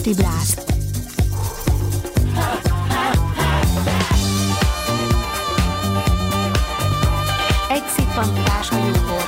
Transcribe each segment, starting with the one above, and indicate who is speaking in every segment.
Speaker 1: Esti Blast. Egy szippantás a jóból.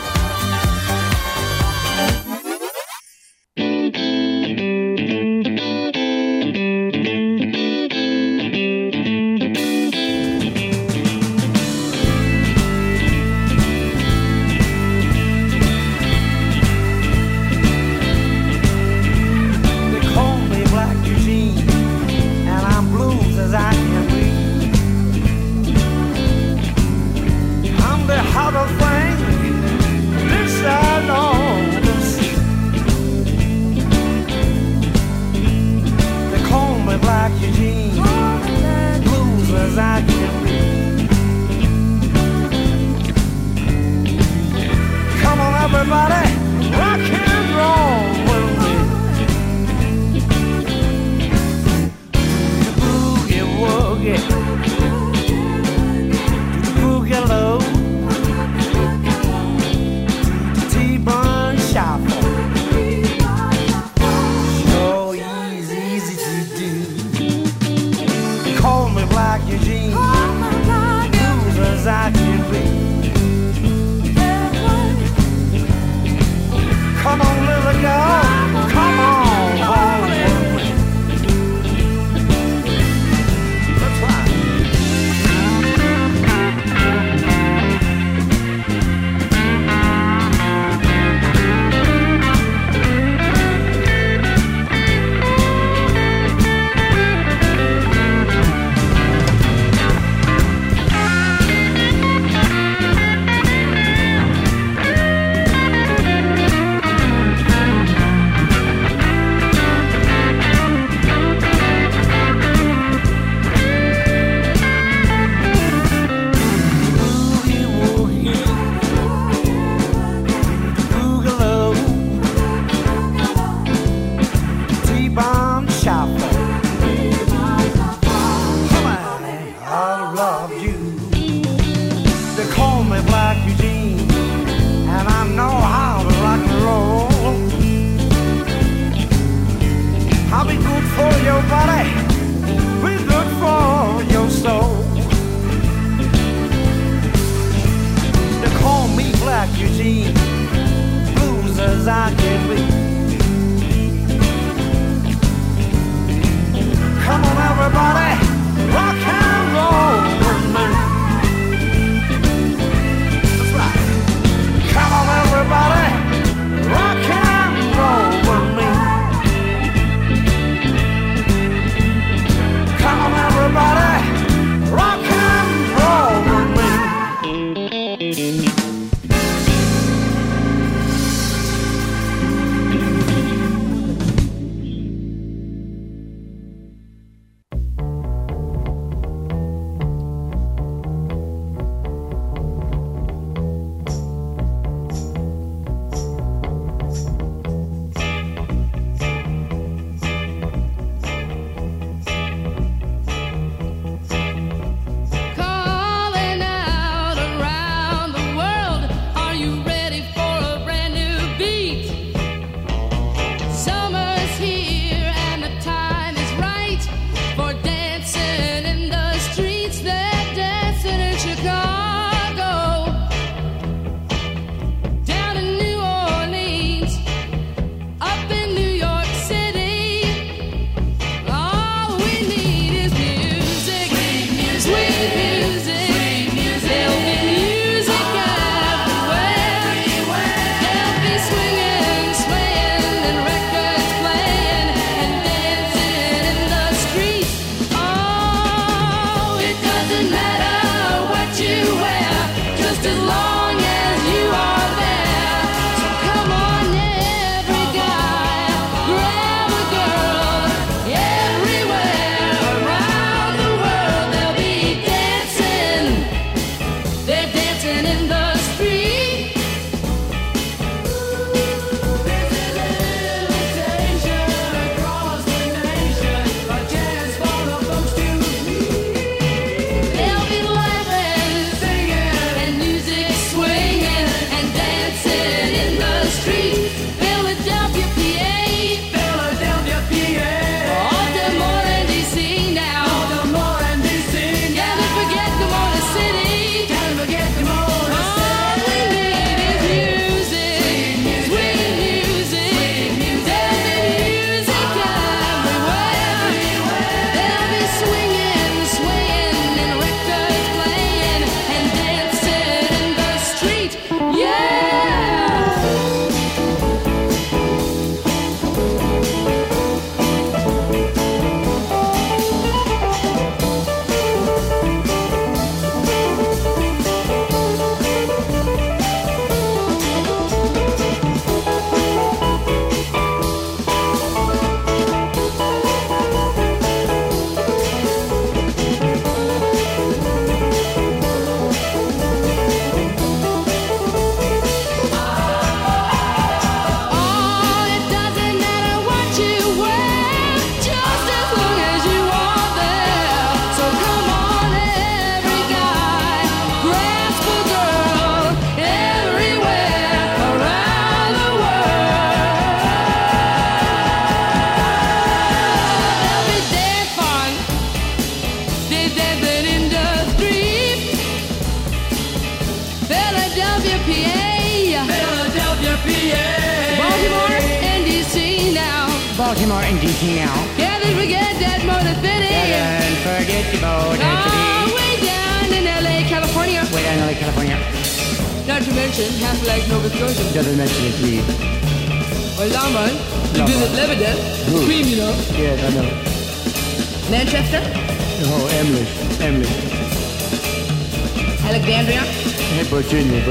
Speaker 2: Baltimore and DC now.
Speaker 3: Can't forget that Motor City.
Speaker 2: Can't forget the Motor City.
Speaker 3: Oh, way down in LA, California.
Speaker 2: Way down in LA, California.
Speaker 3: Not to mention half like Nova Scotia.
Speaker 2: Doesn't mention it, please.
Speaker 3: Or London. You visit Lebanon. Queen, you know.
Speaker 2: Yes, I know.
Speaker 3: Manchester.
Speaker 2: Oh, Emily.
Speaker 3: Alexandria.
Speaker 2: Hey, Virginia.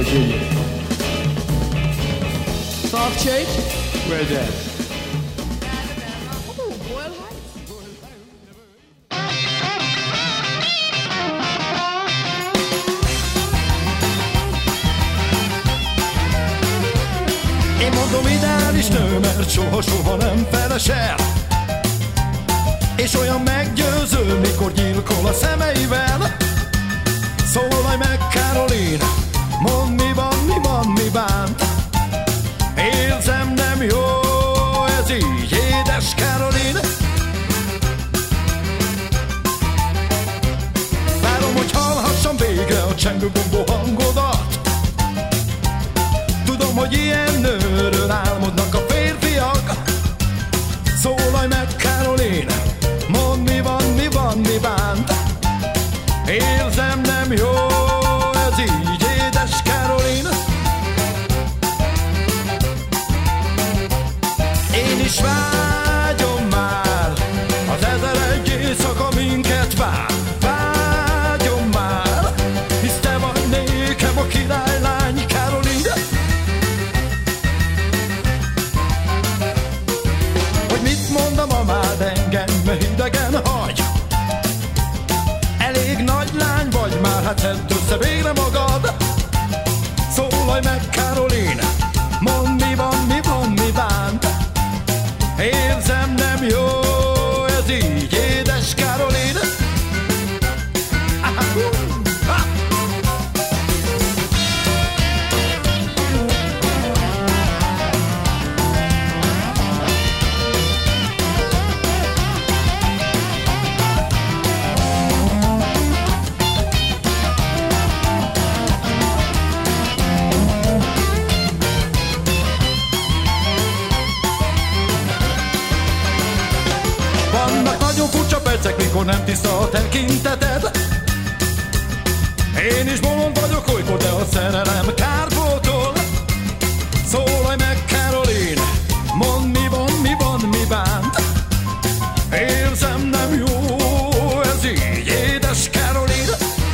Speaker 3: Falls Church.
Speaker 2: Where's that?
Speaker 3: Oh, Boyle Heights.
Speaker 4: Én mondom ideális nő, mert soha nem felesel. És olyan meggyőző, mikor gyilkol a szemeivel. Szólalj meg, Caroline, mondd mi van, mi bánt. Érzem, nem jó, ez így, édes Caroline. Várom, hogy hallhassam végre a csengő gombó hangodat. Tudom, hogy ilyen nőről álmodnak a férfiak. Szólalj meg, Caroline, mondd mi van, mi bánt. Érzem, nem jó, ez így, édes Caroline. Én is vágyom már, az 1001 éjszaka minket vár. Vágyom már, hisz te vagy nékem a királylány, Caroline. Hogy mit mondom a mád, engem hidegen hagy. Elég nagy lány vagy már, hát szedd össze végre magad. Szólalj meg, Caroline, mondd mi van, mi bánt. Érzem, nem jó, ez így, édes Caroline. Vannak nagyon furcsa percek, mikor nem tiszta a tekinteted. Én is bolond vagyok olykor, de a szerelem kárpótol. Szólalj meg, Caroline, mondd mi van, mi bánt. Érzem, nem jó, ez így, édes Caroline.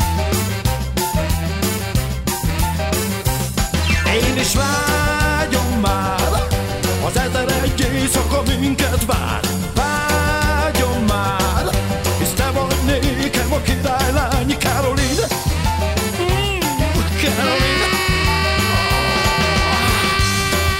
Speaker 4: Én is vágyom már, az 1001 éjszaka minket vár. Vágyom már, hisz te vagy nékem a királylány, Caroline. Caroline.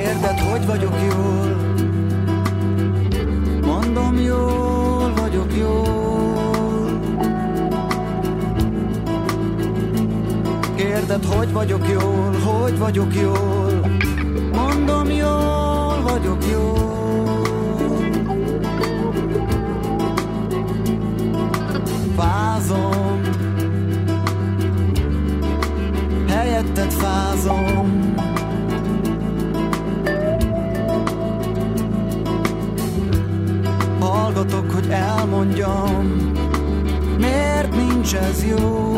Speaker 5: Kérded, hogy vagyok jól, mondom, jól vagyok jól. Kérded, hogy vagyok jól, hogy vagyok jól, mondom, jól vagyok jól. Fázom, helyetted fázom. Hallgatok, hogy elmondjam, miért nincs ez jó.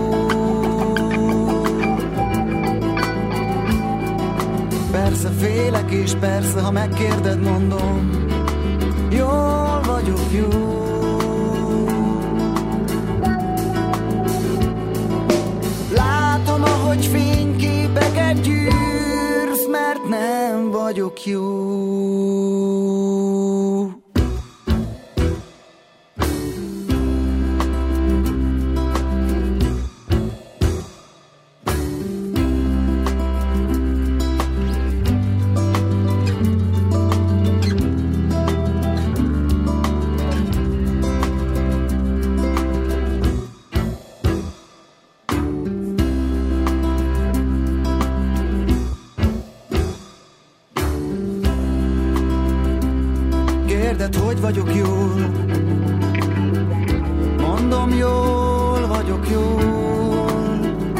Speaker 5: Persze félek, és persze, ha megkérded, mondom, jól vagyok jó. Látom, ahogy fényképeket gyűrsz, mert nem vagyok jó. Hogy vagyok jól, mondom, jól vagyok jól.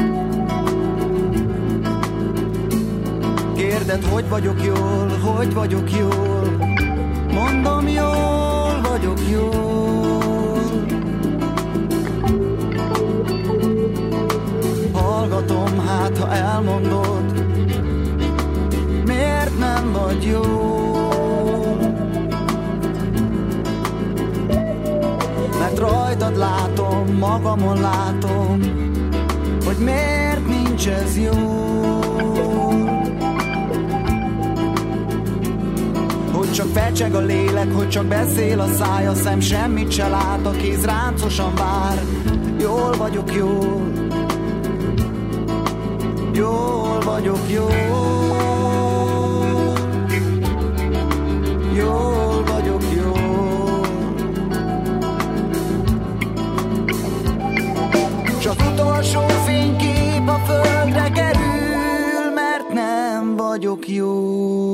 Speaker 5: Kérded, hogy vagyok jól, hogy vagyok jól, mondom, jól vagyok jól. Hallgatom, hát ha elmondod, miért nem vagy jó. Mert rajtad látom, magamon látom, hogy miért nincs ez jó. Hogy csak fecseg a lélek, hogy csak beszél a száj, a szem semmit se lát, a kéz ráncosan vár. Jól vagyok jól, jól vagyok jól. Jól vagyok jól. S az utolsó fénykép a földre kerül, mert nem vagyok jó.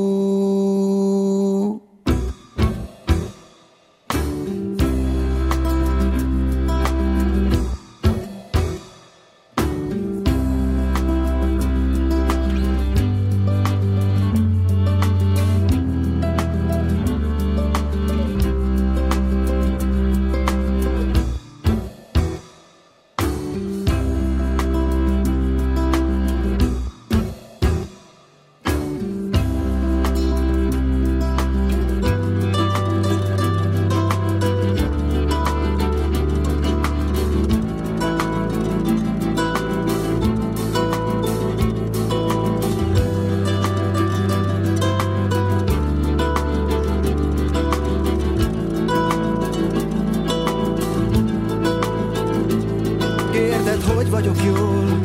Speaker 5: Hogy vagyok jól,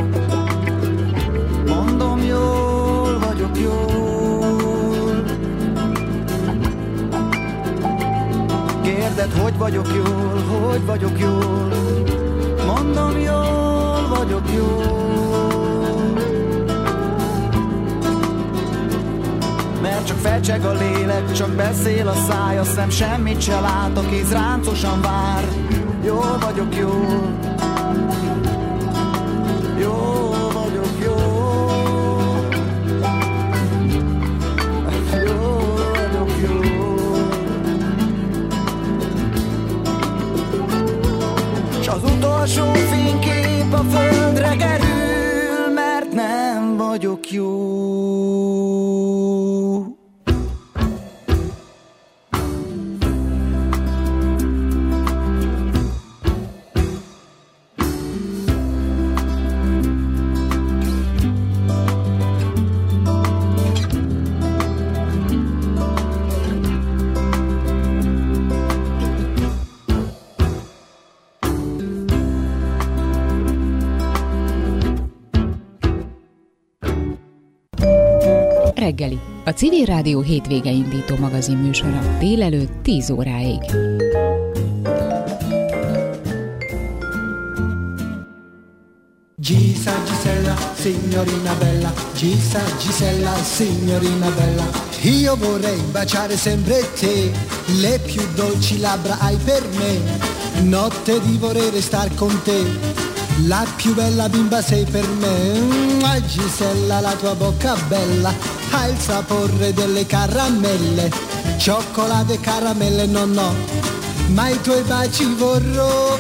Speaker 5: mondom, jól vagyok jól. Kérded, hogy vagyok jól, hogy vagyok jól, mondom, jól vagyok jól. Mert csak fecseg a lélek, csak beszél a száj, a szem semmit se lát, a kéz ráncosan vár. Jól vagyok jól. Jól vagyok jól. Jól vagyok jól. S az utolsó fénykép a földre kerül, mert nem vagyok jó.
Speaker 6: Reggeli, A Civil Rádió hétvége indító magazin műsora délelőtt 10 óráig.
Speaker 7: Gisa, Gisella, signorina bella, Gisa, Gisella, signorina bella. Io vorrei baciare sempre te, le più dolci labbra hai per me. Notte di vorrei star con te, la più bella bimba sei per me. Gisella, la tua bocca bella ha il sapore delle caramelle, cioccolato e caramelle no, ma i tuoi baci vorrò.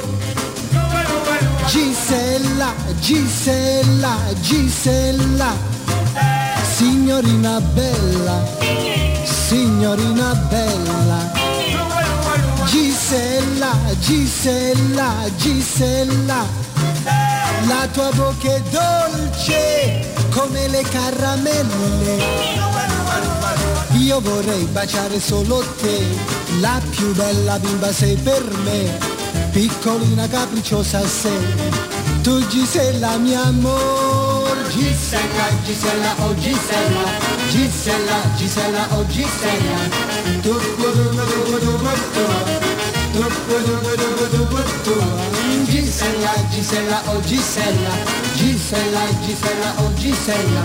Speaker 7: Gisella, Gisella, Gisella, signorina bella, signorina bella. Gisella, Gisella, Gisella, la tua bocca è dolce come le caramelle. Io vorrei baciare solo te, la più bella bimba sei per me. Piccolina capricciosa sei, tu Gisella mio amor. Gisella, Gisella, oh Gisella, Gisella, Gisella, oh Gisella. Gisella, Gisella, oh Gisella, Gisella, Gisella, oh Gisella.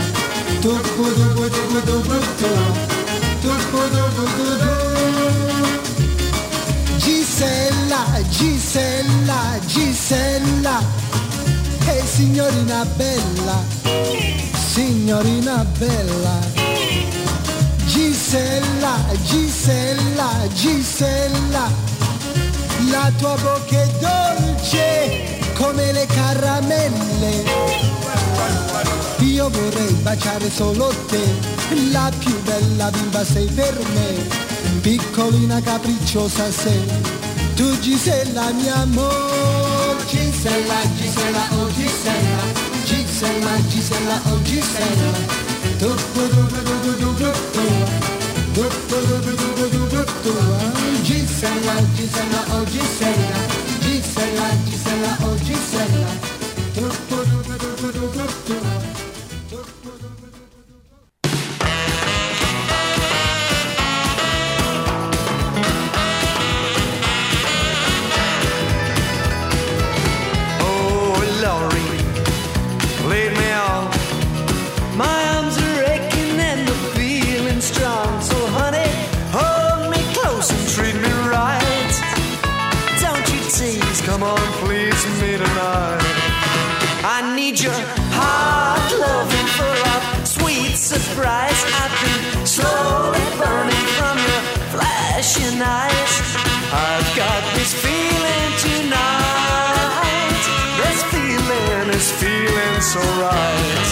Speaker 7: Gisella, Gisella, Gisella, e signorina bella, signorina bella. Gisella, Gisella, Gisella, la tua bocca è dolce come le caramelle. Io vorrei baciare solo te, la più bella bimba sei per me. Piccolina capricciosa sei, tu Gisella mio amor. Gisella, Gisella, oh Gisella, Gisella, Gisella, oh Gisella. Gisella, Gisella, oh Gisella, Gisella, Gisella, oh Gisella.
Speaker 8: Come on, please me tonight. I need your hot loving full of sweet surprise. I've been slowly burning from your flashing eyes. I've got this feeling tonight. This feeling is feeling so right.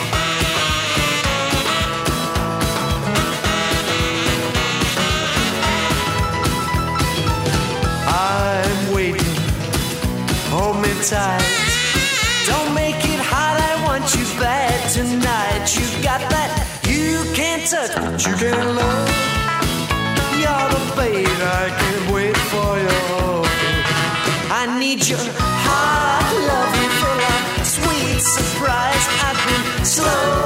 Speaker 8: I'm waiting, hold me tight. Don't make it hot, I want you bad tonight. You got that you can't touch, but you can love. You're the bait, I can't wait for you. I need your hot loving full of sweet surprise. I've been slow